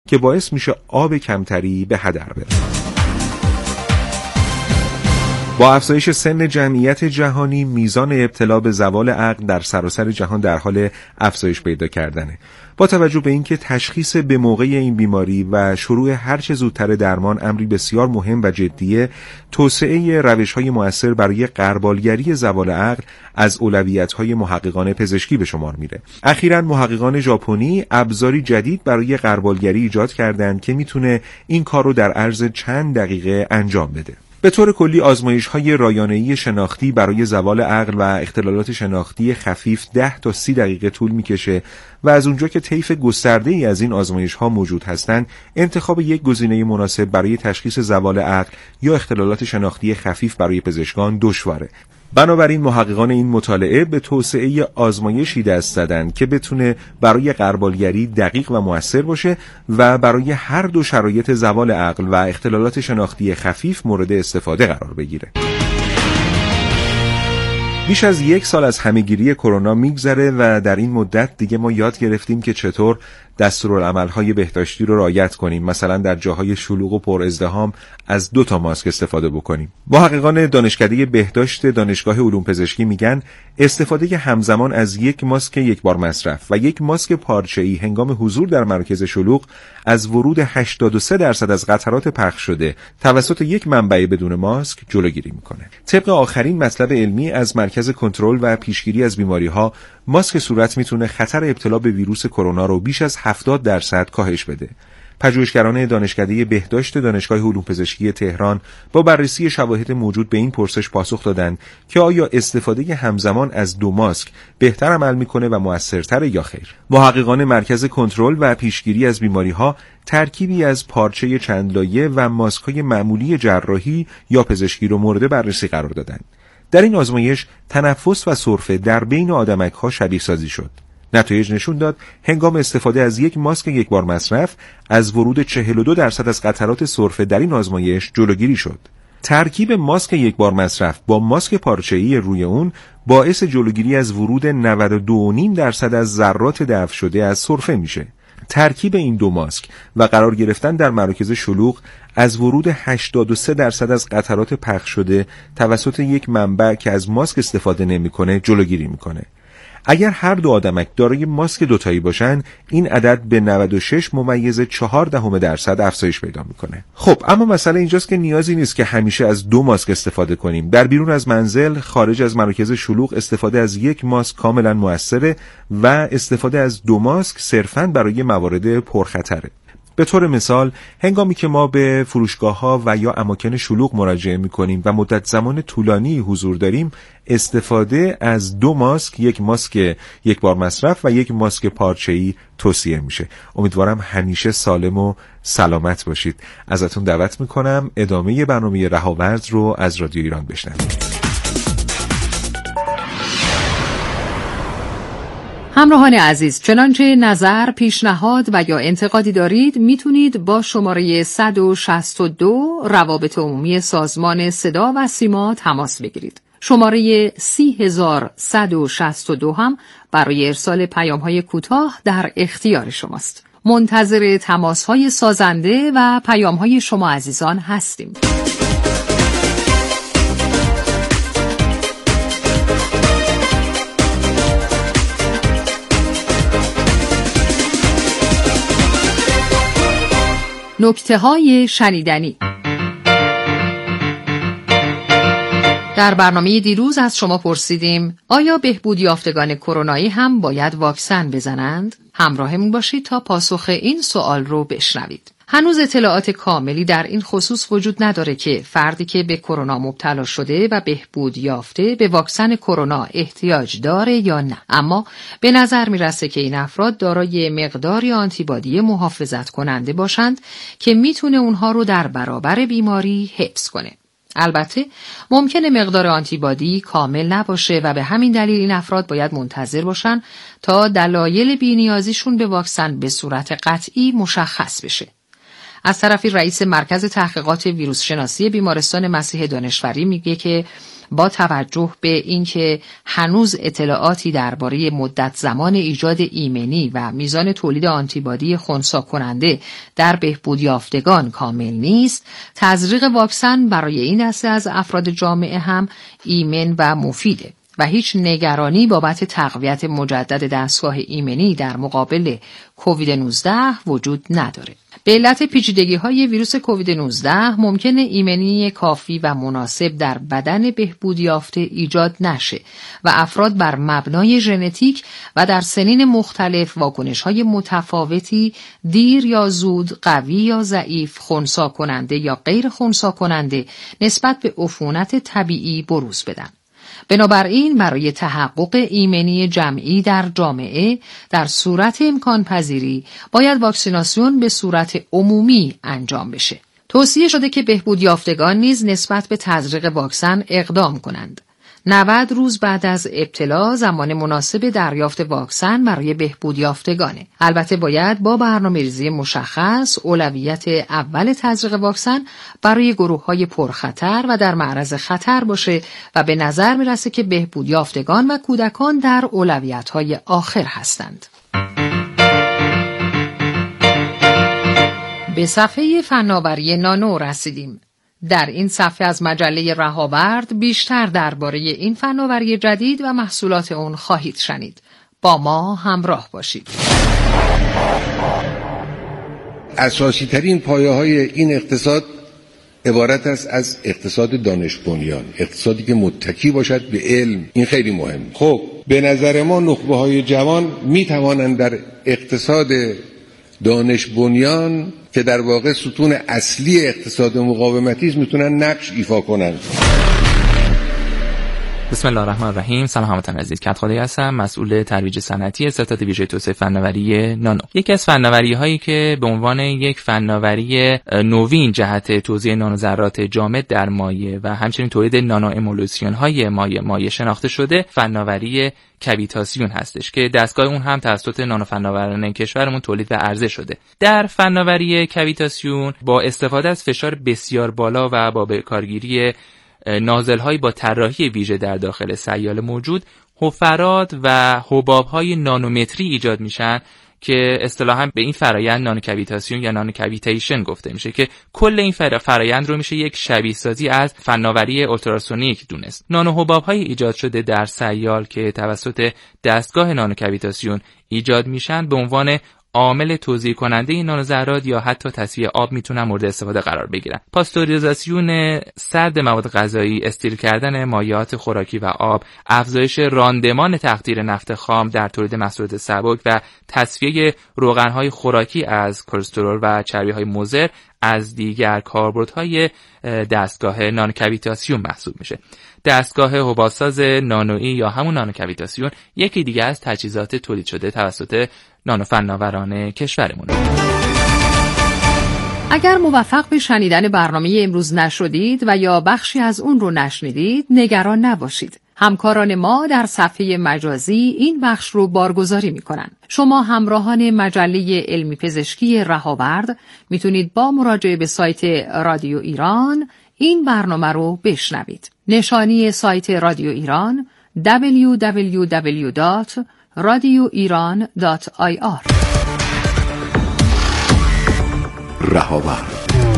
که باعث میشه آب کمتری به هدر بره. با افزایش سن جمعیت جهانی، میزان ابتلا به زوال عقل در سراسر جهان در حال افزایش پیدا کردنه. با توجه به اینکه تشخیص به موقع این بیماری و شروع هر چه زودتر درمان امری بسیار مهم و جدیه، توسعه روش‌های مؤثر برای غربالگری زوال عقل از اولویت‌های محققان پزشکی به شمار میره. اخیراً محققان ژاپنی ابزاری جدید برای غربالگری ایجاد کردند که میتونه این کار رو در عرض چند دقیقه انجام بده. به طور کلی آزمایش‌های رایانه‌ای شناختی برای زوال عقل و اختلالات شناختی خفیف 10 تا 30 دقیقه طول می‌کشه و از اونجا که طیف گسترده‌ای از این آزمایش‌ها موجود هستند، انتخاب یک گزینه مناسب برای تشخیص زوال عقل یا اختلالات شناختی خفیف برای پزشکان دشواره. بنابراین محققان این مطالعه به توسعه آزمایشی دست زدن که بتونه برای غربالگری دقیق و مؤثر باشه و برای هر دو شرایط زوال عقل و اختلالات شناختی خفیف مورد استفاده قرار بگیره. بیش از 1 سال از همه‌گیری کرونا میگذره و در این مدت دیگه ما یاد گرفتیم که چطور دستورالعمل‌های بهداشتی رو رعایت کنیم. مثلا در جاهای شلوغ و پر ازدحام از 2 تا ماسک استفاده بکنیم. محققان دانشکده بهداشت دانشگاه علوم پزشکی میگن استفاده همزمان از یک ماسک یک بار مصرف و یک ماسک پارچه‌ای هنگام حضور در مراکز شلوغ از ورود 83% از قطرات پخش شده توسط یک منبع بدون ماسک جلوگیری میکنه. طبق آخرین مطلب علمی از مرکز کنترل و پیشگیری از بیماری‌ها، ماسک صورت میتونه خطر ابتلا به ویروس کرونا رو بیش از 70% کاهش بده. پژوهشگران دانشکده بهداشت دانشگاه علوم پزشکی تهران با بررسی شواهد موجود به این پرسش پاسخ دادند که آیا استفاده همزمان از 2 ماسک بهتر عمل میکنه و مؤثرتر یا خیر. محققان مرکز کنترل و پیشگیری از بیماری‌ها ترکیبی از پارچه چند لایه و ماسک‌های معمولی جراحی یا پزشکی رو مورد بررسی قرار دادند. در این آزمایش تنفس و سرفه در بین آدمک‌ها شبیه سازی شد. نتایج نشون داد هنگام استفاده از یک ماسک یک بار مصرف از ورود 42% از قطرات سرفه در این آزمایش جلوگیری شد. ترکیب ماسک یک بار مصرف با ماسک پارچه‌ای روی اون باعث جلوگیری از ورود 92.5% از ذرات دفع شده از سرفه میشه. ترکیب این 2 ماسک و قرار گرفتن در مراکز شلوغ از ورود 83% از قطرات پخش شده توسط یک منبع که از ماسک استفاده نمی‌کنه جلوگیری می‌کنه. اگر هر 2 آدمک دارای ماسک دوتایی باشن، این عدد به 96.4% افزایش پیدا میکنه. خب اما مسئله اینجاست که نیازی نیست که همیشه از 2 ماسک استفاده کنیم. در بیرون از منزل، خارج از مراکز شلوغ استفاده از یک ماسک کاملا موثره و استفاده از 2 ماسک صرفاً برای موارد پرخطره. به طور مثال، هنگامی که ما به فروشگاه‌ها و یا اماکن شلوغ مراجعه می‌کنیم و مدت زمان طولانی حضور داریم، استفاده از 2 ماسک، یک ماسک یک بار مصرف و یک ماسک پارچه‌ای توصیه میشه. امیدوارم همیشه سالم و سلامت باشید. ازتون دعوت می‌کنم ادامه برنامه رهاورد رو از رادیو ایران بشنوید. همراهان عزیز، چنانچه نظر، پیشنهاد و یا انتقادی دارید میتونید با شماره 162 روابط عمومی سازمان صدا و سیما تماس بگیرید. شماره 30162 هم برای ارسال پیام‌های کوتاه در اختیار شماست. منتظر تماس‌های سازنده و پیام‌های شما عزیزان هستیم. نکته‌های شنیدنی. در برنامه دیروز از شما پرسیدیم آیا بهبود یافتگان کرونایی هم باید واکسن بزنند؟ همراهمون باشید تا پاسخ این سوال رو بشنوید. هنوز اطلاعات کاملی در این خصوص وجود نداره که فردی که به کرونا مبتلا شده و بهبود یافته به واکسن کرونا احتیاج داره یا نه. اما به نظر میرسه که این افراد دارای مقداری آنتیبادی محافظت کننده باشند که میتونه اونها رو در برابر بیماری حفظ کنه. البته ممکنه مقدار آنتیبادی کامل نباشه و به همین دلیل این افراد باید منتظر باشن تا دلایل بی‌نیازیشون به واکسن به صورت قطعی مشخص بشه. از طرفی رئیس مرکز تحقیقات ویروس شناسی بیمارستان مسیح دانشوری میگه که با توجه به اینکه هنوز اطلاعاتی درباره مدت زمان ایجاد ایمنی و میزان تولید آنتیبادی خنثی کننده در بهبود یافتگان کامل نیست، تزریق واکسن برای این دسته از افراد جامعه هم ایمن و مفیده و هیچ نگرانی بابت تقویت مجدد دستگاه ایمنی در مقابل کووید 19 وجود نداره. به علت پیچیدگی‌های ویروس کووید 19 ممکنه ایمنی کافی و مناسب در بدن بهبود یافته ایجاد نشه و افراد بر مبنای ژنتیک و در سنین مختلف واکنش‌های متفاوتی دیر یا زود، قوی یا ضعیف، خنثی کننده یا غیر خنثی کننده نسبت به عفونت طبیعی بروز بدن. بنابراین برای تحقق ایمنی جمعی در جامعه در صورت امکان پذیری باید واکسیناسیون به صورت عمومی انجام بشه. توصیه شده که بهبود یافتگان نیز نسبت به تزریق واکسن اقدام کنند. 90 روز بعد از ابتلا زمان مناسب دریافت واکسن برای بهبود یافتگانه. البته باید با برنامه‌ریزی مشخص اولویت اول تزریق واکسن برای گروه‌های پرخطر و در معرض خطر باشه و به نظر میرسه که بهبود یافتگان و کودکان در اولویت‌های آخر هستند. به صفحه فناوری نانو رسیدیم. در این صفحه از مجله رهاورد بیشتر درباره این فناوری جدید و محصولات اون خواهید شنید. با ما همراه باشید. اساسی ترین پایه های این اقتصاد عبارت است از اقتصاد دانش بنیان، اقتصادی که متکی باشد به علم. این خیلی مهم. خب به نظر ما نخبه های جوان می توانند در اقتصاد دانش بنیان که در واقع ستون اصلی اقتصاد مقاومتی است میتونن نقش ایفا کنند. بسم الله الرحمن الرحیم. سلام هموطن عزیز، کدخدایی هستم، مسئول ترویج صنعتی ستاد ویژه توسعه فناوری نانو. یکی از فناوری هایی که به عنوان یک فناوری نوین جهت توزیع نانو ذرات جامد در مایع و همچنین تولید نانو امولسیون های مایع شناخته شده فناوری کویتاسیون هستش که دستگاه اون هم توسط نانو فناوران کشورمون تولید و عرضه شده. در فناوری کویتاسیون با استفاده از فشار بسیار بالا و با کارگیری نازل‌هایی با طراحی ویژه در داخل سیال موجود، حفرات و حباب‌های نانومتری ایجاد میشن که اصطلاحاً به این فرآیند نانوکویتاسیون یا نانوکویتیشن گفته میشه که کل این فرآیند رو میشه یک شبیه سازی از فناوری اولتراسونیک دونست. نانوحباب‌های ایجاد شده در سیال که توسط دستگاه نانوکویتاسیون ایجاد میشن به عنوان عامل توزیع کننده این نانوذرات یا حتی تصفیه آب میتونن مورد استفاده قرار بگیرن. پاستوریزاسیون سرد مواد غذایی، استریل کردن مایعات خوراکی و آب، افزایش راندمان تقطیر نفت خام در تولید محصولات سبک و تصفیه روغن‌های خوراکی از کلسترول و چربی‌های مضر از دیگر کاربردهای دستگاه نانوکویتاسیون محسوب میشه. دستگاه حباب‌ساز نانویی یا همون نانوکویتاسیون یکی دیگه از تجهیزات تولید شده توسط نانو فناوران کشورمون. اگر موفق به شنیدن برنامه امروز نشدید و یا بخشی از اون رو نشنیدید، نگران نباشید. همکاران ما در صفحه مجازی این بخش رو بارگذاری میکنن. شما همراهان مجله علمی پزشکی رهاورد میتونید با مراجعه به سایت رادیو ایران این برنامه رو بشنوید. نشانی سایت رادیو ایران www.radioiran.ir. رهاورد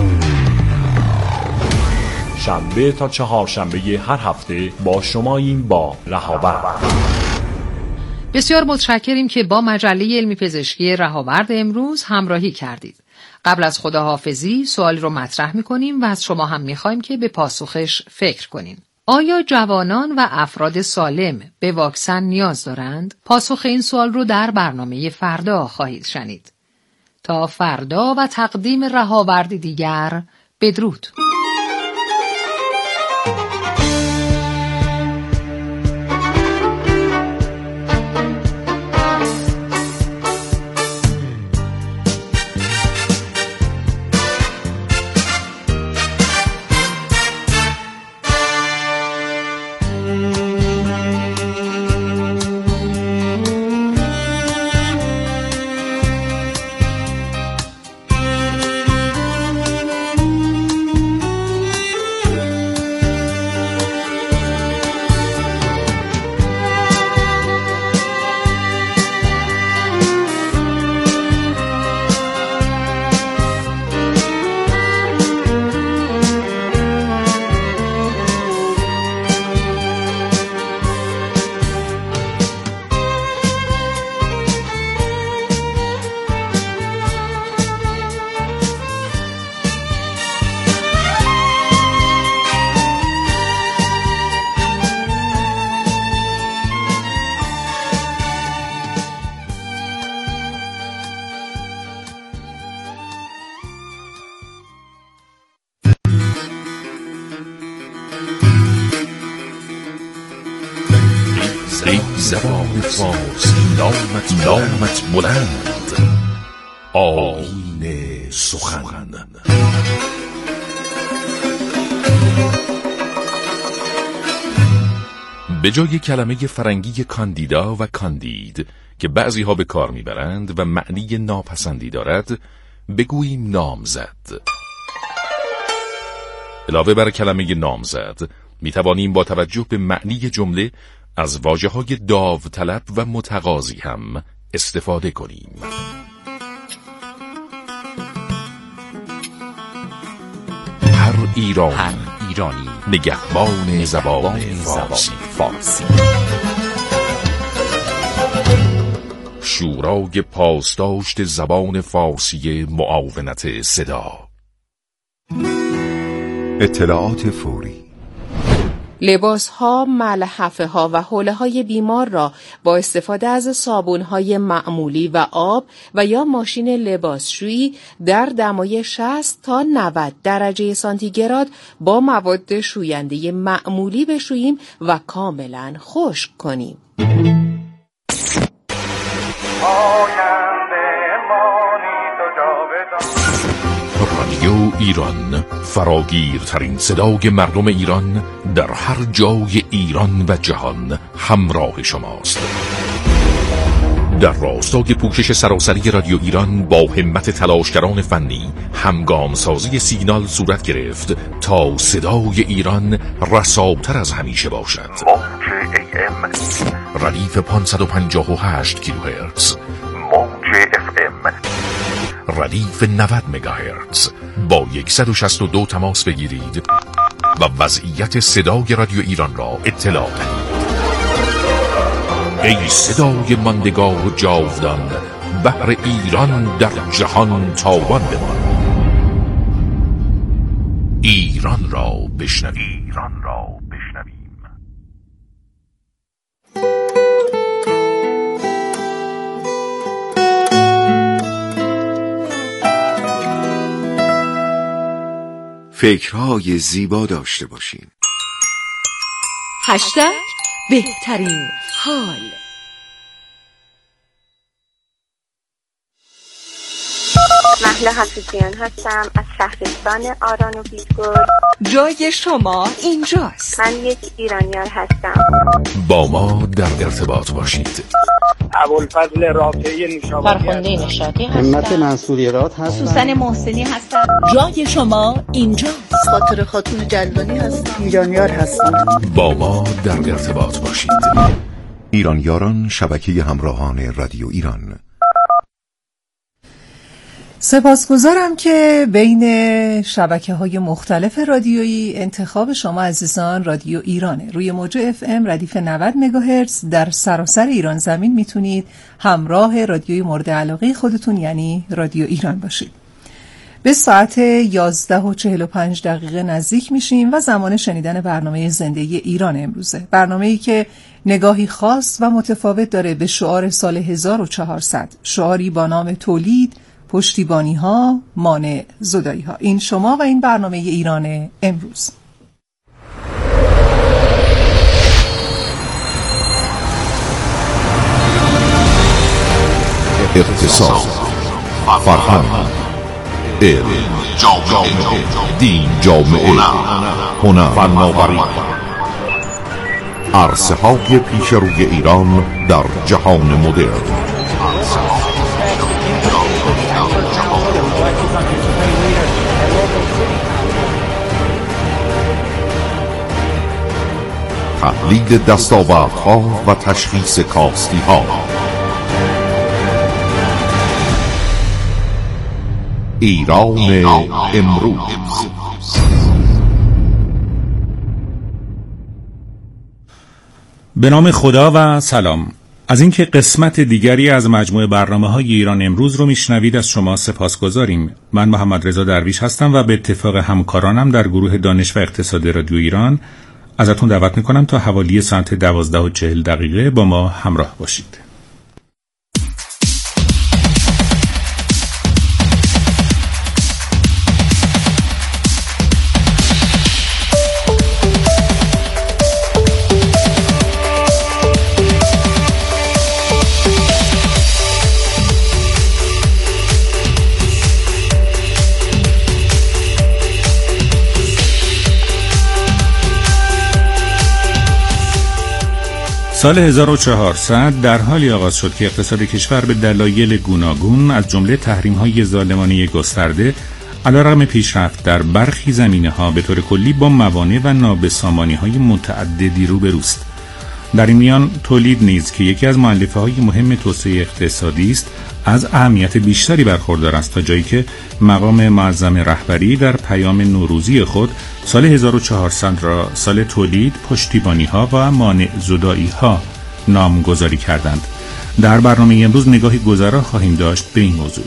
شنبه تا چهارشنبه هر هفته با شماییم با رهاورد. بسیار متشکریم که با مجله علمی پزشکی رهاورد امروز همراهی کردید. قبل از خداحافظی سوالی رو مطرح می‌کنیم و از شما هم می‌خوایم که به پاسخش فکر کنین. آیا جوانان و افراد سالم به واکسن نیاز دارند؟ پاسخ این سوال رو در برنامه فردا خواهید شنید. تا فردا و تقدیم رهاوردی دیگر، بدرود. زبان فارسی نامت بلند، آیین سخن. به جای کلمه فرنگی کاندیدا و کاندید که بعضی ها به کار میبرند و معنی ناپسندی دارد، بگوییم نامزد. علاوه بر کلمه نامزد میتوانیم با توجه به معنی جمله از واژه‌های داوطلب و متقاضی هم استفاده کنیم. هر ایرانی نگهبان زبان فارسی. شورای پاسداشت زبان فارسی معاونت صدا. اطلاعات فوری. لباس‌ها، ملحفه‌ها و حوله‌های بیمار را با استفاده از صابون‌های معمولی و آب و یا ماشین لباسشویی در دمای 60 تا 90 درجه سانتیگراد با مواد شوینده معمولی بشوییم و کاملاً خشک کنیم. رادیو ایران، فراگیرترین صدای مردم ایران در هر جای ایران و جهان همراه شماست. در راستای پوشش سراسری رادیو ایران با همت تلاشگران فنی همگام سازی سیگنال صورت گرفت تا صدای ایران رساتر از همیشه باشد. موج AM ردیف 558 کیلوهرتز، موج FM ردیف 90 مگاهرتز. با 162 تماس بگیرید و وضعیت صدای رادیو ایران را اطلاع دهید. ای صدای ماندگار و جاودان، بحر ایران در جهان تاوان بمان. ایران را بشنویم. فکرهای زیبا داشته باشین. هشتگ بهترین حال. مهلا حفیظیان هستم از شهرستان آران و بیتگل. جای شما اینجاست. من یک ایرانیار هستم. با ما در ارتباط باشید. ابوالفضل رافعی نشابوری، فرخنده نشاطی هستم. همت منصوریرات هستم. سوسن محسنی هستم. جای شما اینجاست. خاطر خاتون جلانی هستم. ایرانیار هستم. با ما در ارتباط باشید. ایرانیاران، شبکه همراهان رادیو ایران. سپاسگزارم که بین شبکه‌های مختلف رادیویی انتخاب شما عزیزان رادیو ایرانه. روی موج FM ردیف 90 مگاهرتز در سراسر ایران زمین میتونید همراه رادیوی مورد علاقه خودتون یعنی رادیو ایران باشید. به ساعت 11:45 نزدیک میشیم و زمان شنیدن برنامه زندگی ایران امروزه. برنامه‌ای که نگاهی خاص و متفاوت داره به شعار سال 1400. شعاری با نام تولید، پشتیبانی ها، مانع زدایی ها. این شما و این برنامه ایران امروز. اقتصاد، فرهنگ، علم، دین، جامعه، هنر، فناوری، عرصه های پیش روی ایران در جهان مدرن. تحلیل دستاوردها و تشخیص کاستی‌ها. ایران امروز. به نام خدا و سلام. از اینکه قسمت دیگری از مجموعه برنامه‌های ایران امروز رو میشنوید از شما سپاسگزاریم. من محمد رضا درویش هستم و به اتفاق همکارانم در گروه دانش و اقتصاد رادیو ایران ازتون دعوت میکنم تا حوالی ساعت 12:40 با ما همراه باشید. سال 1400 در حالی آغاز شد که اقتصاد کشور به دلایل گوناگون از جمله تحریم‌های ظالمانه گسترده علیرغم پیشرفت در برخی زمینه‌ها به طور کلی با موانع و نابسامانی‌های متعددی روبروست. در این میان تولید نیز که یکی از مؤلفه‌های مهم توسعه اقتصادی است از اهمیت بیشتری برخوردار است، تا جایی که مقام معظم رهبری در پیام نوروزی خود سال 1400 را سال تولید، پشتیبانی‌ها و مانع زدایی‌ها نامگذاری کردند. در برنامه امروز نگاهی گذرا خواهیم داشت به این موضوع.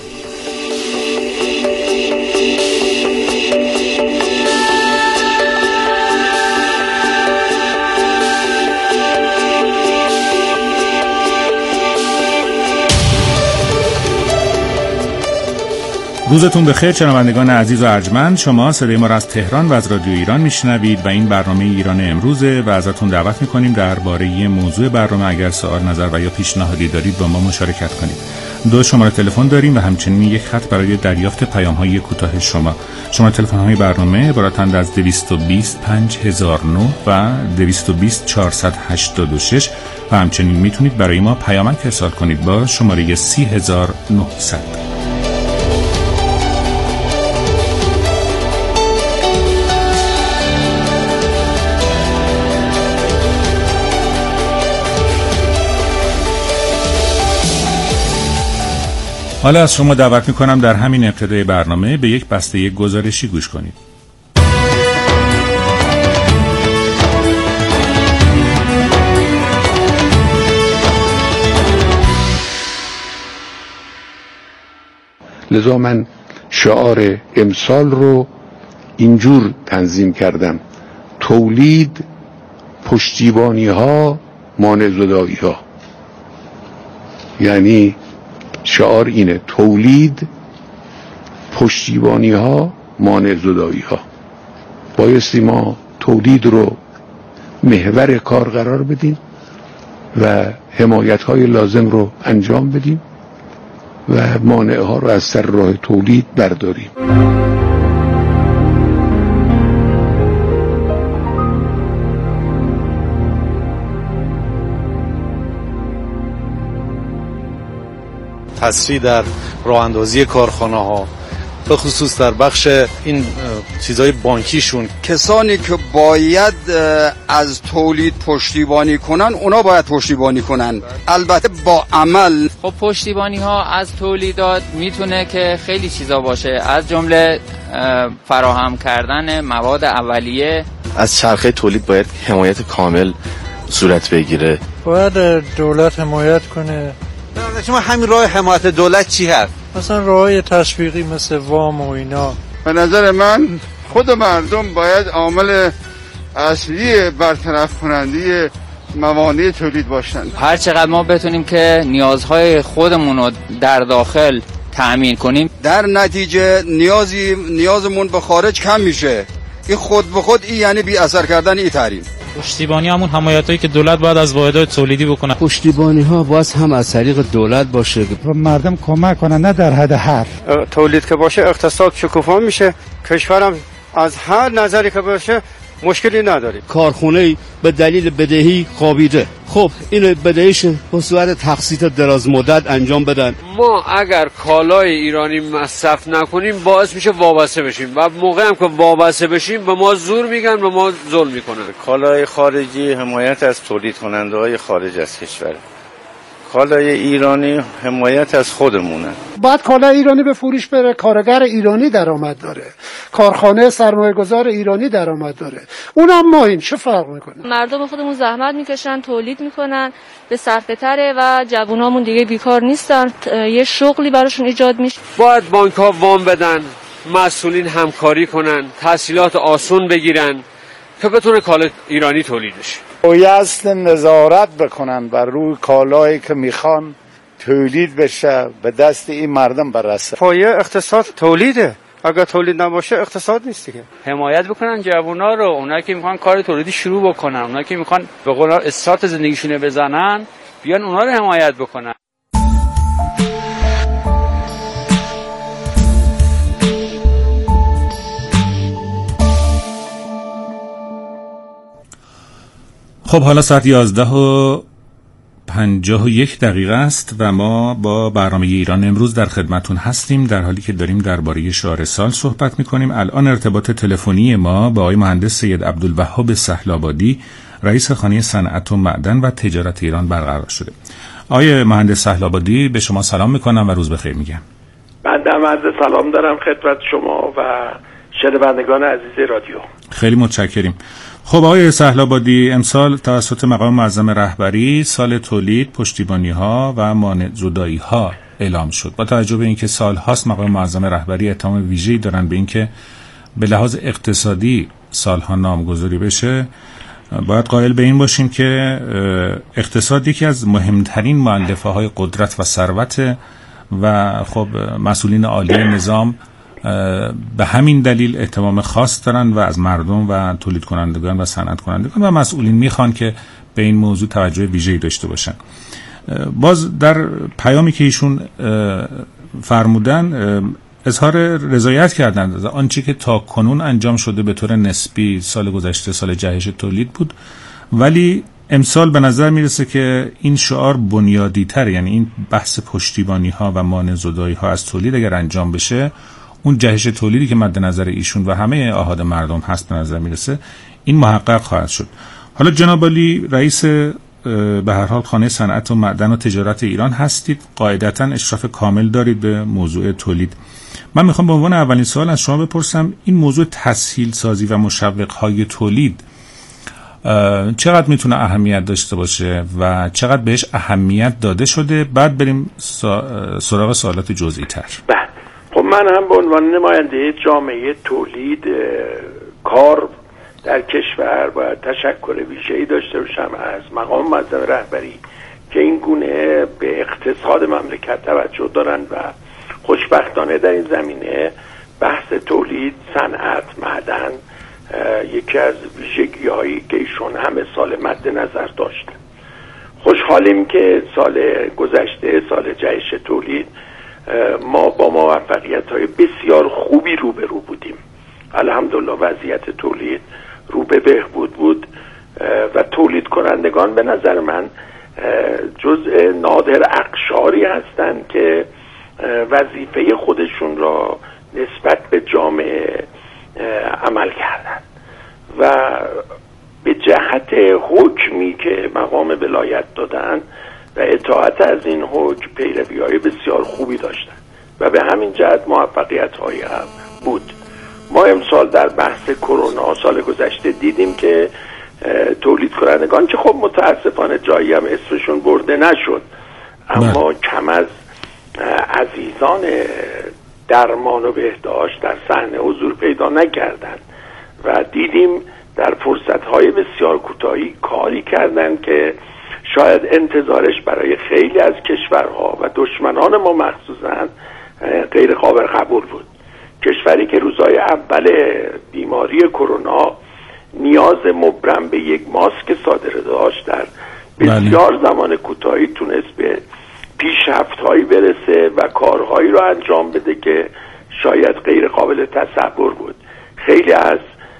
روزتون بخیر شنوندگان عزیز و ارجمند. شما صدای ما را از تهران و از رادیو ایران میشنوید و این برنامه ایران امروزه و ازتون دعوت میکنیم درباره موضوع برنامه اگر سوال، نظر و یا پیشنهادی دارید با ما مشارکت کنید. 2 شماره تلفن داریم و همچنین یک خط برای دریافت پیام‌های کوتاه شما. شماره تلفن‌های برنامه عبارتند از 220 5009 و 220 486 و همچنین میتونید برای ما پیامک ارسال کنید با شماره 30900. حالا از شما دعوت میکنم در همین ابتدای برنامه به یک بسته گزارشی گوش کنید. لذا من شعار امسال رو اینجور تنظیم کردم: تولید، پشتیبانی ها، مانع زدایی ها. یعنی شعار اینه: تولید، پشتیبانی ها، مانع زدایی ها. بایستی ما تولید رو محور کار قرار بدیم و حمایت های لازم رو انجام بدیم و مانع ها رو از سر راه تولید برداریم. تسریع در راه اندازی کارخانه ها، به خصوص در بخش این چیزای بانکیشون. کسانی که باید از تولید پشتیبانی کنن، اونا باید پشتیبانی کنن، البته با عمل. خب پشتیبانی ها از تولیدات میتونه که خیلی چیزا باشه، از جمله فراهم کردن مواد اولیه. از چرخه تولید باید حمایت کامل صورت بگیره. باید دولت حمایت کنه. شما همین راه حمایت دولت چی هست؟ مثلا راه‌های تشویقی مثل وام و اینا. به نظر من خود مردم باید عامل اصلی برطرف کننده موانع تولید باشن. هر چقدر ما بتونیم که نیازهای خودمون رو در داخل تأمین کنیم، در نتیجه نیازمون به خارج کم میشه. این خود به خود این یعنی بی اثر کردن این تحریم. پشتیبانی همون حمایتایی که دولت باید از واحدهای تولیدی بکنه. پشتیبانی ها باز هم از طریق دولت باشه، مردم کمک کنن، نه در حد حرف. تولید که باشه اقتصاد شکوفا میشه، کشورم از هر نظری که باشه مشکلی نداری. کارخونه به دلیل بدهی خوابیده، خب اینو بدهیش به صورت تقسیط دراز مدت انجام بدن. ما اگر کالای ایرانی مصرف نکنیم باعث میشه وابسته بشیم و موقع هم که وابسته بشیم به ما زور میگن، به ما ظلم میکنن. کالای خارجی حمایت از تولید کننده های خارج از کشور، کالای ایرانی حمایت از خودمونه. باید کالای ایرانی به فروش بره، کارگر ایرانی درآمد داره، کارخانه سرمایه‌گذار ایرانی درآمد داره. اونم ماهیم، چه فرق میکنه؟ مردم خودمون زحمت میکشن، تولید میکنن، به صرفه تره و جوونامون دیگه بیکار نیستن، یه شغلی براشون ایجاد میشه. باید بانک‌ها وام بدن، مسئولین همکاری کنن، تسهیلات آسون بگیرن که بتونه کالا ایرانی تولید بشه. بایستی نظارت بکنن بر روی کالایی که میخوان تولید بشه به دست این مردم برسه. پایه اقتصاد تولیده، اگر تولید نباشه اقتصاد نیست دیگه. حمایت بکنن جوونا رو، اونایی که میخوان کار تولیدی شروع بکنن، اونایی که میخوان به قول استارت زندگیشونه بزنن، بیان اونا رو حمایت بکنن. خب حالا ساعت 11 و 51 است و ما با برنامه ایران امروز در خدمتون هستیم، در حالی که داریم درباره شعار سال صحبت میکنیم. الان ارتباط تلفنی ما با آقای مهندس سید عبدالوهاب سهل‌آبادی، رئیس خانه صنعت و معدن و تجارت ایران برقرار شده. آقای مهندس سهل‌آبادی، به شما سلام میکنم و روز بخیر میگم. بنده هم عرض سلام دارم خدمت شما و شنوندگان عزیز رادیو. خیلی متشکریم. خب آقای سهل‌آبادی، امسال توسط مقام معظم رهبری سال تولید، پشتیبانی‌ها و مانع‌زدایی‌ها اعلام شد. با توجه به اینکه سال‌هاست مقام معظم رهبری اهتمام ویژه‌ای دارن به اینکه به لحاظ اقتصادی سال‌ها نامگذاری بشه، باید قائل به این باشیم که اقتصاد یکی از مهمترین مؤلفه‌های قدرت و ثروت و خب مسئولین عالی نظام به همین دلیل اهتمام خاص دارن و از مردم و تولید کنندگان و صنعت کنندگان و مسئولین میخوان که به این موضوع توجه ویژه‌ای داشته باشن. باز در پیامی که ایشون فرمودن اظهار رضایت کردند از آنچه که تا کنون انجام شده به طور نسبی سال گذشته سال جهش تولید بود، ولی امسال به نظر میرسه که این شعار بنیادی تر، یعنی این بحث پشتیبانی ها و مانع‌زدایی ها از تولید اگر انجام بشه، اون جهش تولیدی که مد نظر ایشون و همه آحاد مردم هست به نظر میرسه این محقق خواهد شد. حالا جناب عالی رئیس به هر حال خانه صنعت و معدن و تجارت ایران هستید، قاعدتاً اشراف کامل دارید به موضوع تولید. من میخوام به عنوان اولین سوال از شما بپرسم این موضوع تسهیل سازی و مشوق های تولید چقدر میتونه اهمیت داشته باشه و چقدر بهش اهمیت داده شده؟ بعد بریم سراغ سوالات جزئی تر. خب من هم به عنوان نماینده جامعه تولید کار در کشور باید تشکر ویژه‌ای داشته باشم از مقام معظم رهبری که این گونه به اقتصاد مملکت توجه دارن و خوشبختانه در این زمینه بحث تولید، صنعت، معدن یکی از ویژگی‌هایی که ایشون همه سال مد نظر داشت. خوشحالیم که سال گذشته سال جهش تولید ما با موفقیت‌های بسیار خوبی روبرو بودیم. الحمدلله وضعیت تولید رو به بهبود بود و تولید کنندگان به نظر من جزء نادر اقشاری هستند که وظیفه خودشون را نسبت به جامعه عمل کردن و به جهت حکمی که مقام ولایت دادن و اطاعت از این حکم پیروی‌های بسیار خوبی داشتن و به همین جهت موفقیت‌هایی هم بود. ما امسال در بحث کرونا سال گذشته دیدیم که تولید کنندگان که خب متاسفانه جایی هم اسمشون برده نشد، اما کم از عزیزان درمان و بهداشت در صحنه حضور پیدا نکردند و دیدیم در فرصت‌های بسیار کوتاهی کاری کردند که شاید انتظارش برای خیلی از کشورها و دشمنان ما مخصوصاً غیر قابل قبول بود. کشوری که روزهای اول بیماری کرونا نیاز مبرم به یک ماسک صادره داشت، در بسیار زمان کوتاهی تونست به پیشرفت‌هایی برسه و کارهایی رو انجام بده که شاید غیر قابل تصور بود. خیلی از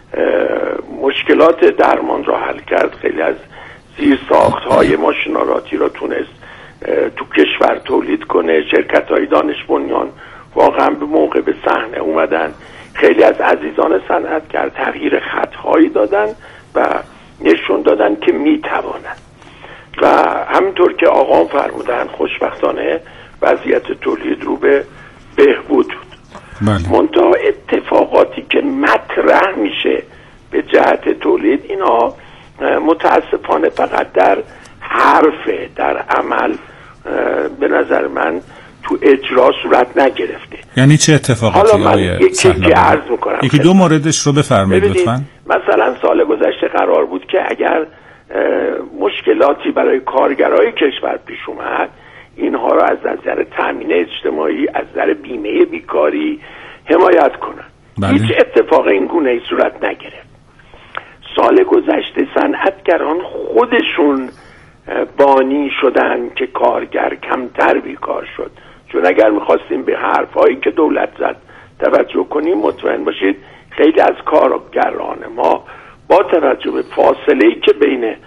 مشکلات درمان را حل کرد، خیلی از زیرساخت‌های ماشینالاتی را تونست تو کشور تولید کنه. شرکت‌های دانش بنیان واقعا به موقع به صحنه اومدن. خیلی از عزیزان صنعتگر تغییر خطهایی دادن و نشون دادن که میتوانند و همینطور که آقا فرمودن خوشبختانه وضعیت تولید رو به بهبود بود. منتها اتفاقاتی که مطرح میشه به جهت تولید اینا متاسفانه فقط در حرفه، در عمل به نظر من تو اجرا صورت نگرفته. یعنی چه اتفاقاتی؟ حالا من یکی عرض میکنم، یکی دو موردش رو بفرمایید لطفاً. مثلا سال گذشته قرار بود که اگر مشکلاتی برای کارگرای کشور پیش اومد اینها را از نظر تامین اجتماعی، از نظر بیمه بیکاری حمایت کنن. هیچ اتفاق این گونه صورت نگرفت. سال گذشته صنعتگران خودشون بانی شدن که کارگر کمتر بیکار شد، چون اگر میخواستیم به حرفایی که دولت زد توجه کنیم مطمئن باشید خیلی از کارگران ما با توجه به فاصله‌ای که بین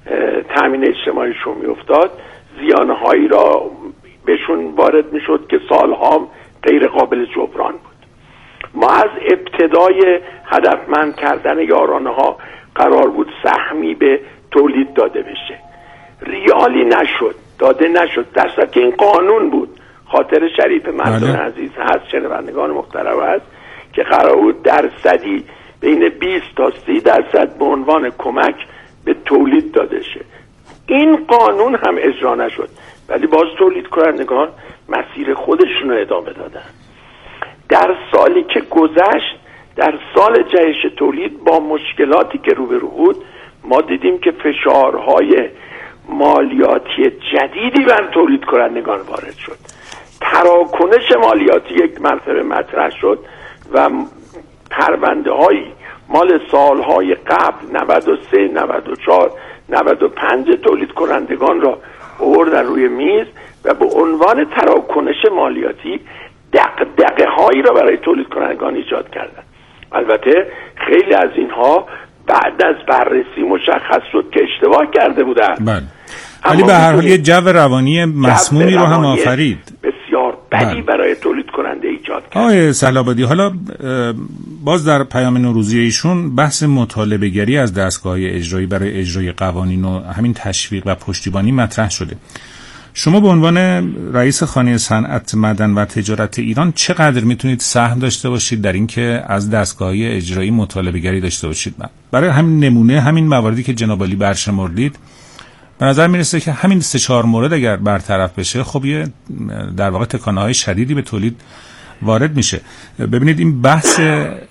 تامین اجتماعیشون میافتاد زیانهایی را بهشون وارد میشد که سالها غیر قابل جبران بود. ما از ابتدای هدفمند کردن یارانه ها قرار بود سهمی به تولید داده بشه، ریالی نشد، داده نشد، در صورتی که این قانون بود. خاطر شریف مردم عزیز هست، شنوندگان محترم هست که قرار بود درصدی بین 20 تا 30% به عنوان کمک به تولید داده شه. این قانون هم اجرا نشد، ولی باز تولید کنندگان مسیر خودشون رو ادامه دادن. در سالی که گذشت، در سال جهش تولید، با مشکلاتی که روبرو بود، ما دیدیم که فشارهای مالیاتی جدیدی بر تولید کنندگان وارد شد. تراکنش مالیاتی یک مرتبه مطرح شد و پرونده هایی مال سالهای قبل 93 94 95 تولید کنندگان را آوردن روی میز و به عنوان تراکنش مالیاتی دغدغه هایی را برای تولید کنندگان ایجاد کردن. البته خیلی از اینها بعد از بررسی مشخص شد که اشتباه کرده بودند. ولی به هر حال یه جو روانی مسمومی رو هم آفرید، بسیار بدی برای تولید کننده ایجاد کرد. آقای سهل‌آبادی، حالا باز در پیام نوروزی ایشون بحث مطالبه گری از دستگاه‌های اجرایی برای اجرای قوانین و همین تشویق و پشتیبانی مطرح شده. شما به عنوان رئیس خانه صنعت معدن و تجارت ایران چقدر میتونید سهم داشته باشید در اینکه از دستگاه‌های اجرایی مطالبه گری داشته باشید؟ برای همین نمونه، همین مواردی که جناب عالی برشمردید، به نظر میرسه که همین 3-4 مورد اگر برطرف بشه، خب یه در واقع تکانه‌های شدیدی به تولید وارد میشه. ببینید این بحث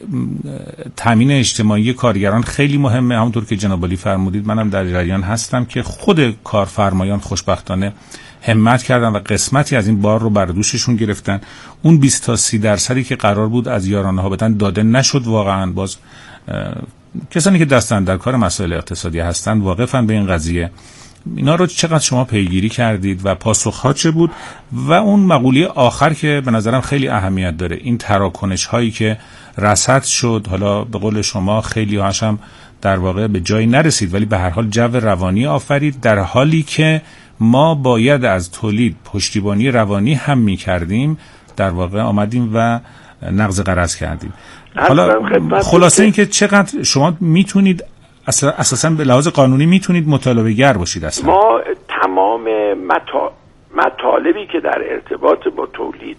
تامین اجتماعی کارگران خیلی مهمه. همونطور که جناب عالی فرمودید، منم در جریان هستم که خود کارفرمایان خوشبختانه همت کردن و قسمتی از این بار رو بر دوششون گرفتن. اون 20 تا 30% که قرار بود از یارانه ها بدن داده نشد. واقعا باز کسانی که دستن در کار مسائل اقتصادی هستن واقفن به این قضیه. اینا رو چقدر شما پیگیری کردید و پاسخها چه بود؟ و اون مقوله آخر که به نظرم خیلی اهمیت داره، این تراکنش هایی که رصد شد، حالا به قول شما خیلی هاش هم در واقع به جایی نرسید، ولی به هر حال جو روانی آفرید، در حالی که ما باید از تولید پشتیبانی روانی هم می کردیم. در واقع آمدیم و نقض قرض کردیم. حالا خلاصه این که چقدر شما میتونید اساساً به لحاظ قانونی میتونید مطالبه گر باشید؟ اصلا ما تمام مطالبی که در ارتباط با تولید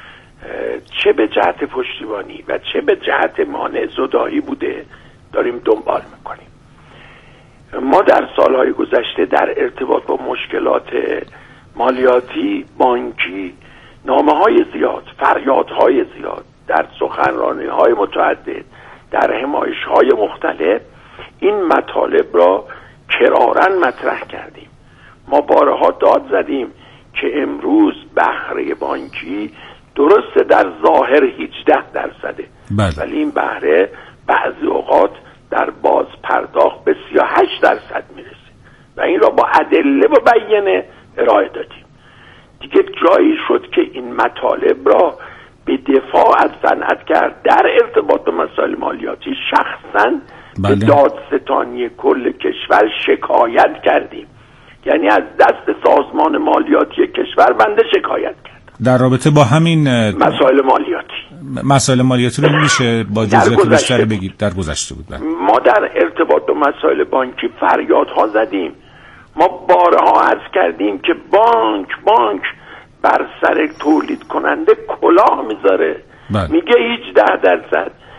چه به جهت پشتیبانی و چه به جهت مانع زدایی بوده داریم دنبال میکنیم. ما در سالهای گذشته در ارتباط با مشکلات مالیاتی، بانکی، نامه‌های زیاد، فریادهای زیاد، در سخنرانی‌های متعدد، در حمایش‌های مختلف این مطالب را کراراً مطرح کردیم. ما بارها داد زدیم که امروز بهره بانکی درسته در ظاهر 18%، ولی این بهره بعضی اوقات در باز پرداخت به 38% میرسه و این را با ادله و بیانه ارائه دادیم. دیگه جایی شد که این مطالب را به دفاع از صنعتگر در ارتباط با مسائل مالیاتی شخصاً به دادستانی کل کشور شکایت کردیم. یعنی از دست سازمان مالیاتی کشور بنده شکایت کردم در رابطه با همین مسائل مالیاتی رو میشه با جزئیات بیشتر بگید؟ در گذشته بود ما در ارتباط با مسائل بانکی فریادها زدیم. ما بارها عرض کردیم که بانک بر سر تولید کننده کلاه میذاره. میگه 18%،